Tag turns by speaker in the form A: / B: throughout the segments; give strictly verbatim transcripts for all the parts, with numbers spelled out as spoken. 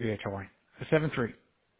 A: H O Y. seven three.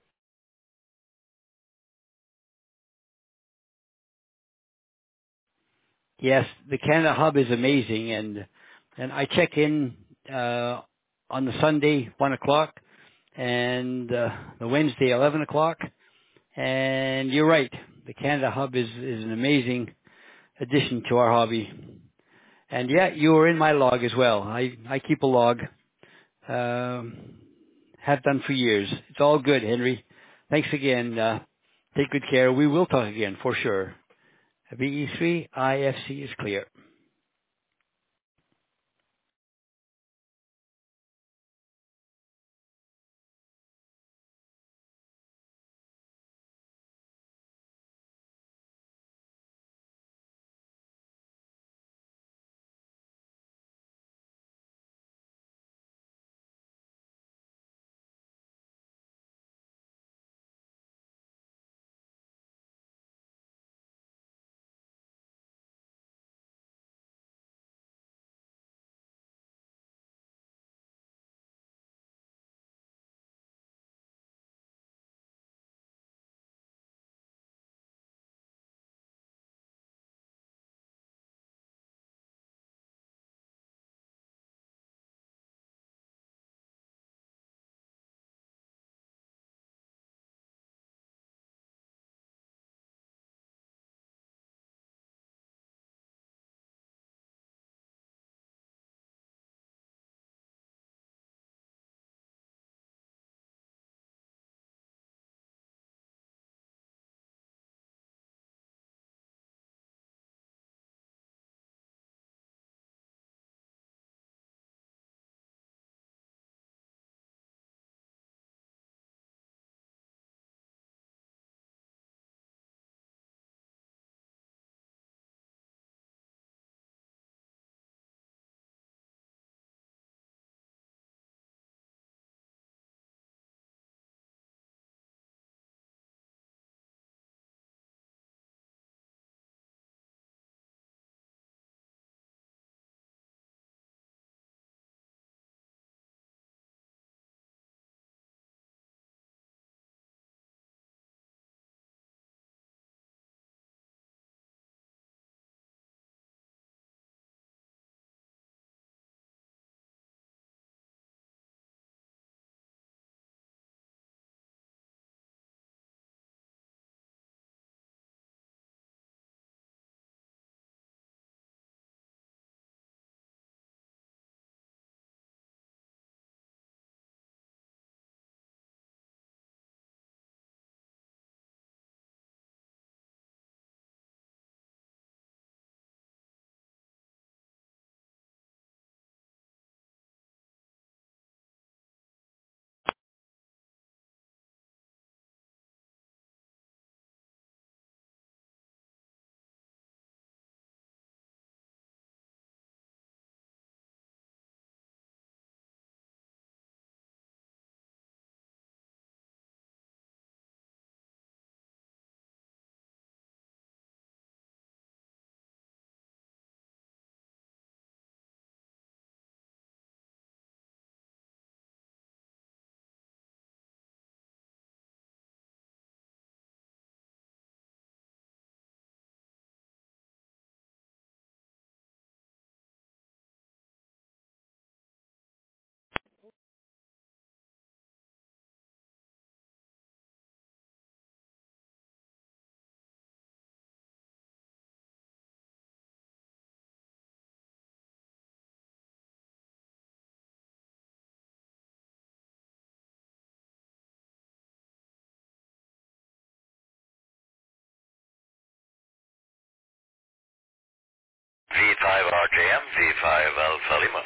B: Yes, the Canada Hub is amazing, and and I check in uh, on the Sunday one o'clock, and uh, the Wednesday eleven o'clock. And you're right, the Canada Hub is is an amazing addition to our hobby. And yeah, you were in my log as well. I I keep a log, um, have done for years. It's all good, Henry. Thanks again. Uh, take good care. We will talk again for sure. B E three I F C is clear.
C: V five R J M, V five Alpha Lima.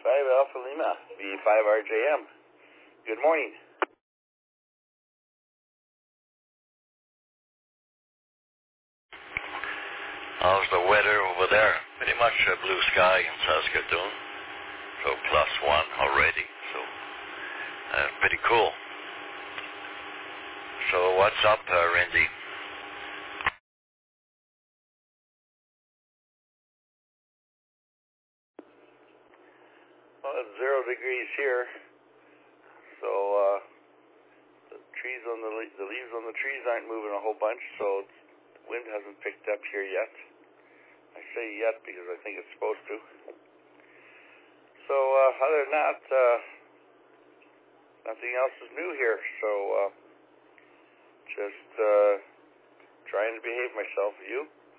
A: five Alpha Lima, V five R J M. Good morning.
C: How's the weather over there? Pretty much uh, blue sky in Saskatoon. So plus one already. So uh, pretty cool. So what's up, uh, Randy?
A: Well, it's zero degrees here. So uh, the trees on the le- the leaves on the trees aren't moving a whole bunch. So the wind hasn't picked up here yet. I say yet because I think it's supposed to. So uh, other than that, uh, nothing else is new here. So uh, just uh, trying to behave myself. You?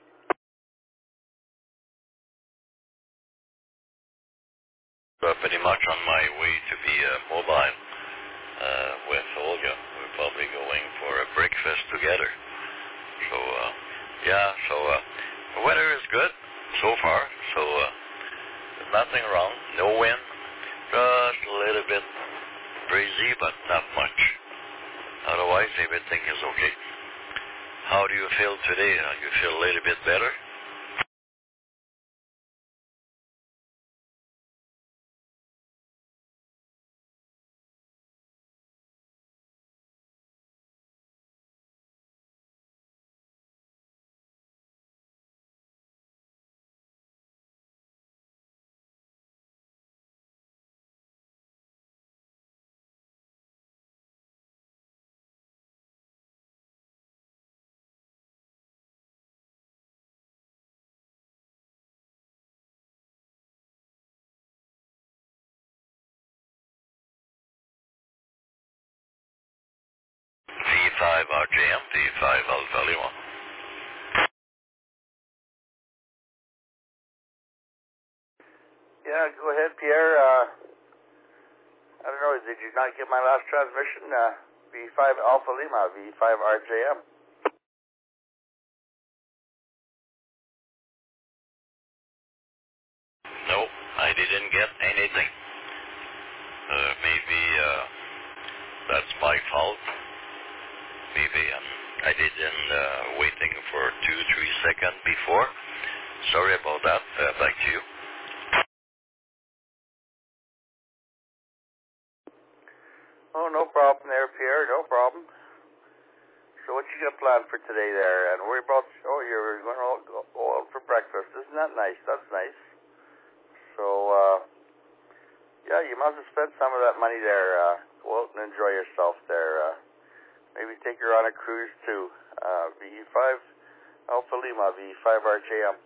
C: Uh, pretty much on my way to be uh, mobile uh, with Olga. We're probably going for a breakfast together. So uh, yeah, so uh, the weather is good so far. So uh, there's nothing wrong. No wind. Just a little bit breezy, but not much. Otherwise, everything is okay. How do you feel today? Uh, you feel a little bit better? V five R J M, V five Alpha Lima.
A: Yeah, go ahead, Pierre. Uh, I don't know, did you not get my last transmission? Uh, V five Alpha Lima, V five R J M.
C: No, I didn't get anything. Uh, maybe uh, that's my fault. Maybe um, I didn't uh, waiting for two, three seconds before. Sorry about that. Uh, back to you.
A: Oh, no problem there, Pierre, no problem. So what you got planned for today there? And we're about, oh, you're going to go go out for breakfast. Isn't that nice? That's nice. So, uh, yeah, you must have spent some of that money there. Uh, go out and enjoy yourself there. Uh, maybe take her on a cruise too. Uh, V five Alpha Lima, V five R J M.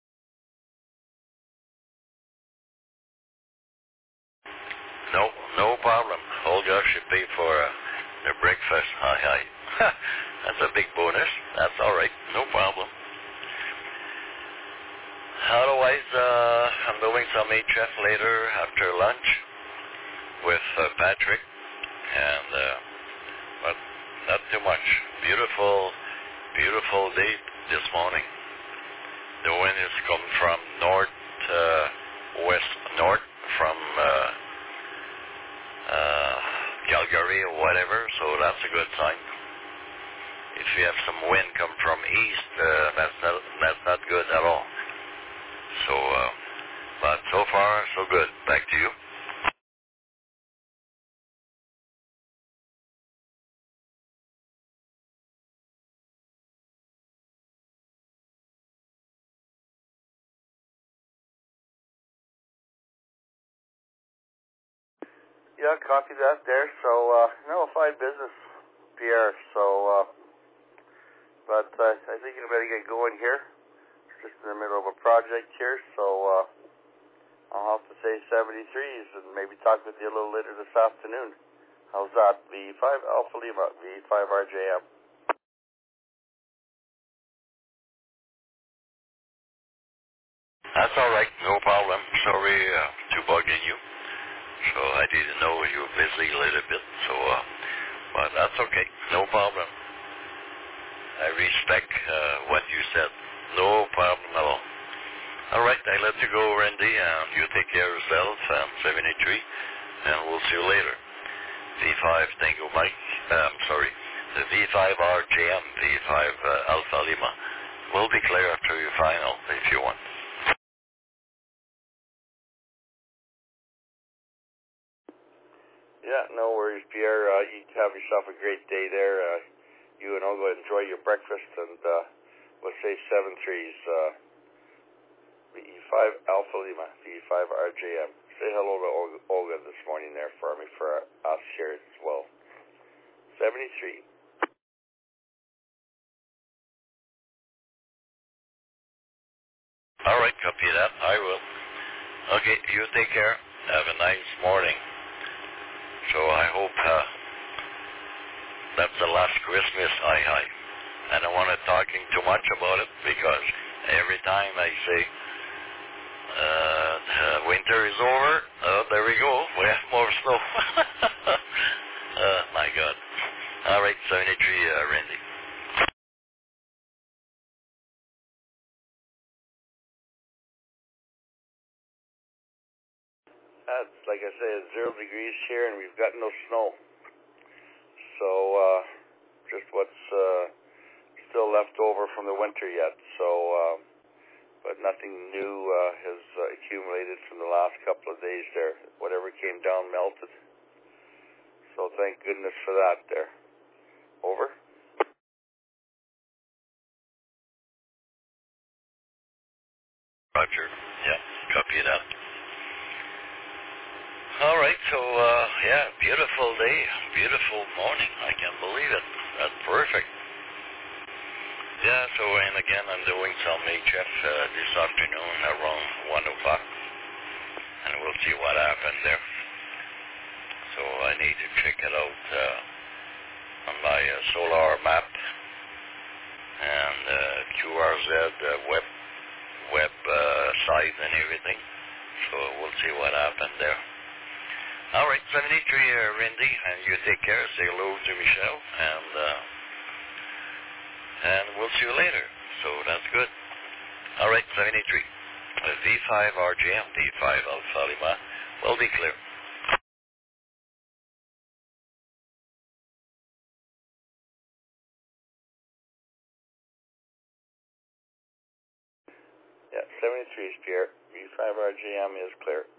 C: No, no problem. Olga should pay for uh, the breakfast. Hi, hi. That's a big bonus. That's all right. No problem. Otherwise, uh, I'm doing some H F later after lunch with uh, Patrick, and uh, but not too much. Beautiful, beautiful day this morning. The wind is coming from north, uh, west, north from uh, uh, Calgary or whatever, so that's a good sign. If you have some wind come from east, uh, that's not that's not good at all. So, uh, but so far so good. Back to you.
A: Yeah, copy that there. So, uh, no, fine business, Pierre. So, uh, but uh, I think you better get going here. Just in the middle of a project here, so uh, I'll have to say seventy-threes and maybe talk with you a little later this afternoon. How's that? V five Alpha Lima, V five R J M.
C: That's all right. No problem. Sorry uh, to bugging you. So I didn't know you were busy a little bit. So, uh, but that's okay. No problem. I respect uh, what you said. No problem at all. All right, I let you go, Randy, and you take care of yourself. I'm seventy-three, and we'll see you later. V five Tango Mike, um, sorry, the V five R J M, V five uh, Alpha Lima. We'll be clear after your final, if you want.
A: Yeah, no worries, Pierre. Uh, you have yourself a great day there. Uh, you and Olga enjoy your breakfast, and uh, we'll say seven threes. Uh, V five Alpha Lima, V five R J M. Say hello to Olga, Olga this morning there for me, for us here as well. seventy-three.
C: All right, copy that. I will. Okay, you take care. Have a nice morning. So I hope uh, that's the last Christmas I have. I don't want to talking too much about it because every time I say uh, uh, winter is over, uh, there we go. We have more snow. uh, my God. All right, seventy-three, uh, Randy.
A: That's, like I say, it's zero degrees here, and we've got no snow. So, uh, just what's uh, still left over from the winter yet. So, uh, but nothing new uh, has uh, accumulated from the last couple of days there. Whatever came down melted. So thank goodness for that there. Over.
C: Roger. Yeah, copy that. All right, so, uh, yeah, beautiful day, beautiful morning. I can't believe it. That's perfect. Yeah, so, and again, I'm doing some H F uh, this afternoon around one o'clock, and we'll see what happens there. So I need to check it out uh, on my uh, solar map and uh, Q R Z uh, web, web uh, site and everything. So we'll see what happens there. All right, seventy-three, uh, Randy, and you take care. Say hello to Michelle, and uh, and we'll see you later. So that's good. All right, seventy-three. Uh, V five R J M, V five Alpha Lima. Will be clear.
A: Yeah, seventy-three is Pierre. V five R J M is clear.